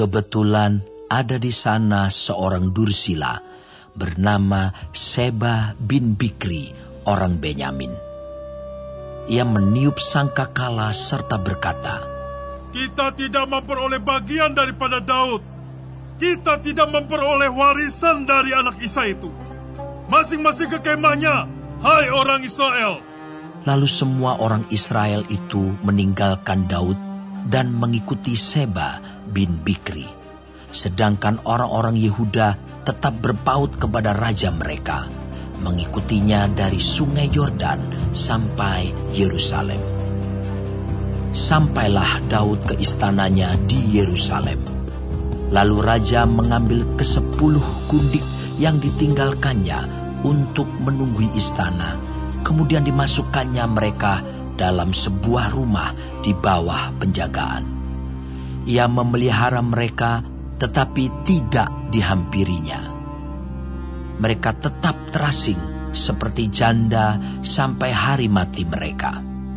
Kebetulan ada di sana seorang dursila bernama Seba bin Bikri, orang Benyamin. Ia meniup sangkakala serta berkata, "Kita tidak memperoleh bagian daripada Daud. Kita tidak memperoleh warisan dari anak Isai itu. Masing-masing ke kemahnya, hai orang Israel." Lalu semua orang Israel itu meninggalkan Daud dan mengikuti Seba bin Bikri. Sedangkan orang-orang Yehuda tetap berpaut kepada raja mereka, mengikutinya dari sungai Yordan sampai Yerusalem. Sampailah Daud ke istananya di Yerusalem. Lalu raja mengambil ke-10 gundik yang ditinggalkannya untuk menunggui istana. Kemudian dimasukkannya mereka dalam sebuah rumah di bawah penjagaan. Ia memelihara mereka tetapi tidak dihampirinya. Mereka tetap terasing seperti janda sampai hari mati mereka.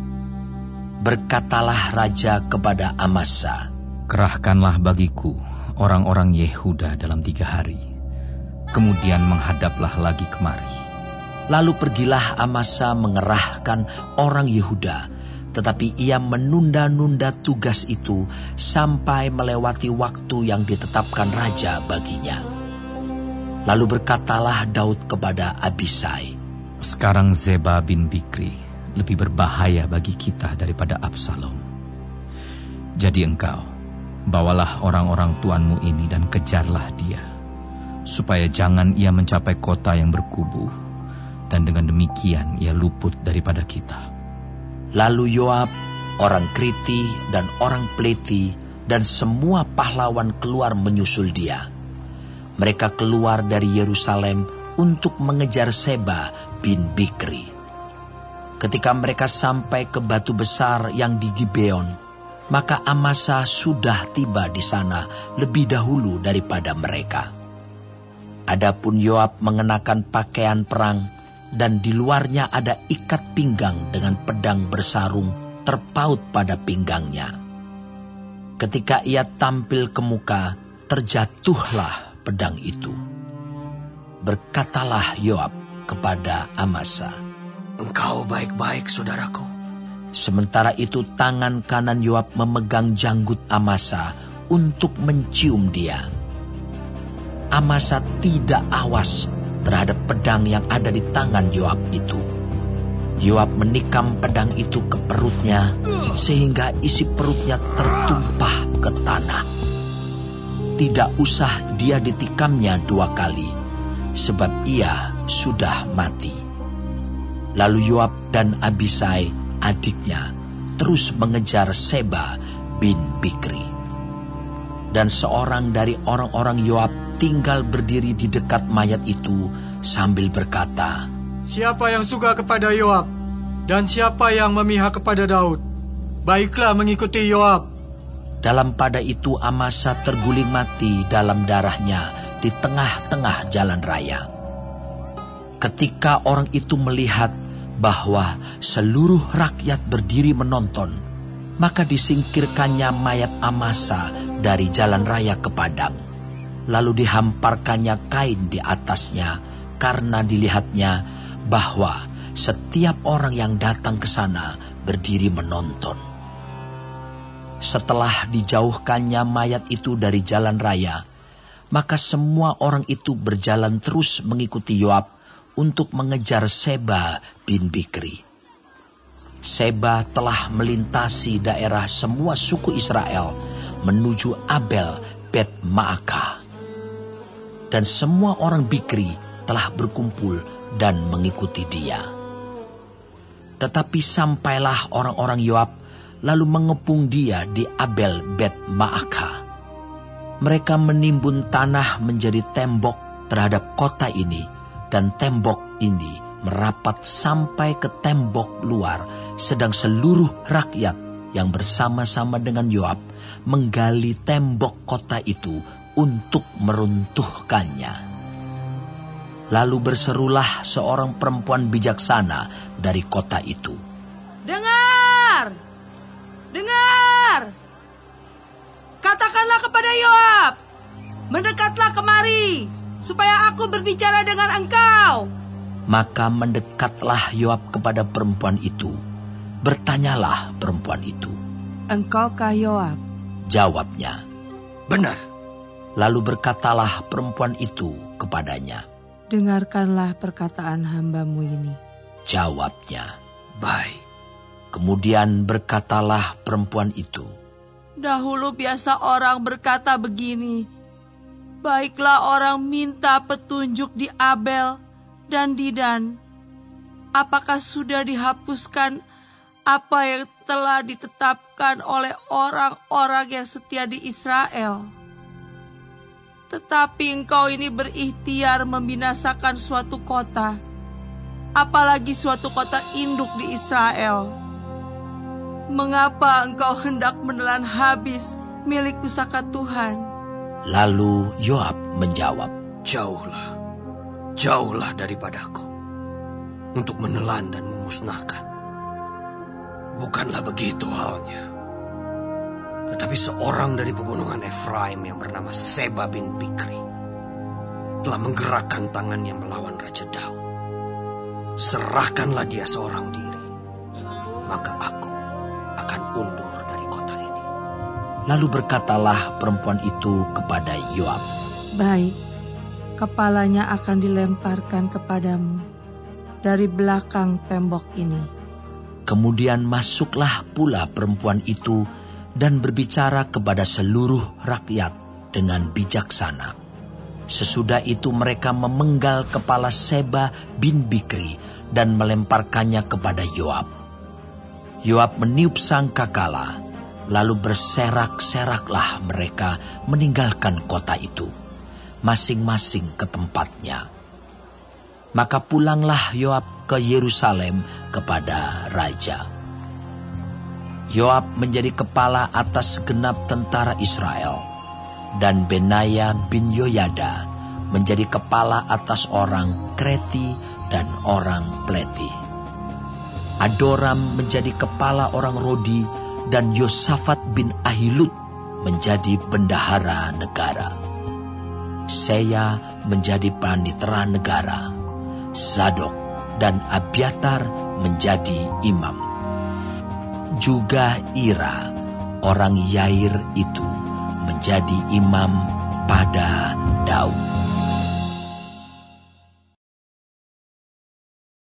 Berkatalah raja kepada Amasa, "Kerahkanlah bagiku orang-orang Yehuda dalam 3 hari. Kemudian menghadaplah lagi kemari." Lalu pergilah Amasa mengerahkan orang Yehuda, tetapi ia menunda-nunda tugas itu sampai melewati waktu yang ditetapkan raja baginya. Lalu berkatalah Daud kepada Abisai, "Sekarang Zeba bin Bikri lebih berbahaya bagi kita daripada Absalom. Jadi engkau, bawalah orang-orang tuanmu ini dan kejarlah dia, supaya jangan ia mencapai kota yang berkubu, dan dengan demikian ia luput daripada kita." Lalu Yoab, orang Kriti dan orang Pleti, dan semua pahlawan keluar menyusul dia. Mereka keluar dari Yerusalem untuk mengejar Seba bin Bikri. Ketika mereka sampai ke batu besar yang di Gibeon, maka Amasa sudah tiba di sana lebih dahulu daripada mereka. Adapun Yoab mengenakan pakaian perang, dan di luarnya ada ikat pinggang dengan pedang bersarung terpaut pada pinggangnya. Ketika ia tampil ke muka, terjatuhlah pedang itu. Berkatalah Yoab kepada Amasa, "Engkau baik-baik, saudaraku." Sementara itu tangan kanan Yoab memegang janggut Amasa untuk mencium dia. Amasa tidak awas terhadap pedang yang ada di tangan Yoab itu. Yoab menikam pedang itu ke perutnya sehingga isi perutnya tertumpah ke tanah. Tidak usah dia ditikamnya 2 kali, sebab ia sudah mati. Lalu Yoab dan Abisai, adiknya, terus mengejar Seba bin Bikri. Dan seorang dari orang-orang Yoab tinggal berdiri di dekat mayat itu sambil berkata, "Siapa yang suka kepada Yoab dan siapa yang memihak kepada Daud, baiklah mengikuti Yoab." Dalam pada itu Amasa terguling mati dalam darahnya di tengah-tengah jalan raya. Ketika orang itu melihat bahwa seluruh rakyat berdiri menonton, maka disingkirkannya mayat Amasa dari jalan raya ke padang. Lalu dihamparkannya kain di atasnya, karena dilihatnya bahwa setiap orang yang datang ke sana berdiri menonton. Setelah dijauhkannya mayat itu dari jalan raya, maka semua orang itu berjalan terus mengikuti Yoab untuk mengejar Seba bin Bikri. Seba telah melintasi daerah semua suku Israel menuju Abel Bet Maakah. Dan semua orang Bikri telah berkumpul dan mengikuti dia. Tetapi sampailah orang-orang Yoab lalu mengepung dia di Abel Bet Maakah. Mereka menimbun tanah menjadi tembok terhadap kota ini, dan tembok ini merapat sampai ke tembok luar, sedang seluruh rakyat yang bersama-sama dengan Yoab menggali tembok kota itu untuk meruntuhkannya. Lalu berserulah seorang perempuan bijaksana dari kota itu, "Dengar! Dengar! Katakanlah kepada Yoab, mendekatlah kemari, supaya aku berbicara dengan engkau. Maka mendekatlah Yoab kepada perempuan itu. Bertanyalah perempuan itu. Engkaukah Yoab? Jawabnya, Benar. lalu berkatalah perempuan itu kepadanya. Dengarkanlah perkataan hambamu ini. Jawabnya, Baik. kemudian berkatalah perempuan itu. Dahulu biasa orang berkata begini, baiklah orang minta petunjuk di Abel dan Didan. Apakah sudah dihapuskan apa yang telah ditetapkan oleh orang-orang yang setia di Israel? Tetapi engkau ini berikhtiar membinasakan suatu kota, apalagi suatu kota induk di Israel. Mengapa engkau hendak menelan habis milik pusaka Tuhan? Lalu Yoab menjawab, Jauhlah daripadaku untuk menelan dan memusnahkan. Bukanlah begitu halnya. Tetapi seorang dari pegunungan Efraim yang bernama Seba bin Bikri telah menggerakkan tangannya melawan Raja Daud. Serahkanlah dia seorang diri, maka aku akan undur dari kota ini. Lalu berkatalah perempuan itu kepada Yoab, Baik, kepalanya akan dilemparkan kepadamu dari belakang tembok ini. Kemudian masuklah pula perempuan itu dan berbicara kepada seluruh rakyat dengan bijaksana. Sesudah itu mereka memenggal kepala Seba bin Bikri dan melemparkannya kepada Yoab. Yoab meniup sangkakala, lalu berserak-seraklah mereka meninggalkan kota itu, masing-masing ke tempatnya. Maka pulanglah Yoab ke Yerusalem kepada raja. Yoab menjadi kepala atas segenap tentara Israel, dan Benaya bin Yoyada menjadi kepala atas orang Kreti dan orang Pleti. Adoram menjadi kepala orang Rodi, dan Yosafat bin Ahilud menjadi bendahara negara. Seya menjadi panitera negara. Zadok dan Abiatar menjadi imam. Juga Ira, orang Yair itu, menjadi imam pada Daud.